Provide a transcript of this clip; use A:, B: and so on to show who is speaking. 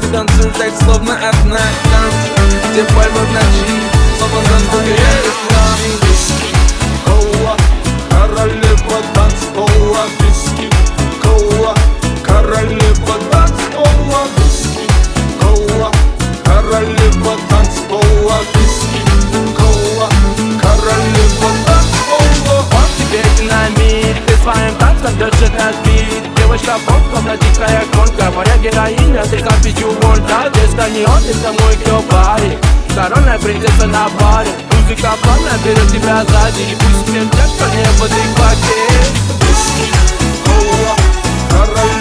A: ты танцуешь так, словно одна танцы, где пальмы в ночи, словно танцуя виски, кола, королева танцпола, виски, кола, королева танцпола, виски, кола, королева танцпола, виски, кола, королева танцпола.
B: Он тебе динамит, ты своим танцем держит наш бит. Девочка бомба, дикая гонка, моя героиня, ты как пятюгон. Да, вместо нее ты со мной клёбарик, коронная принцесса на баре. Музыка плавно берет тебя сзади, и пусть мне тяжко не в адеквате.
A: Виски, кола, королева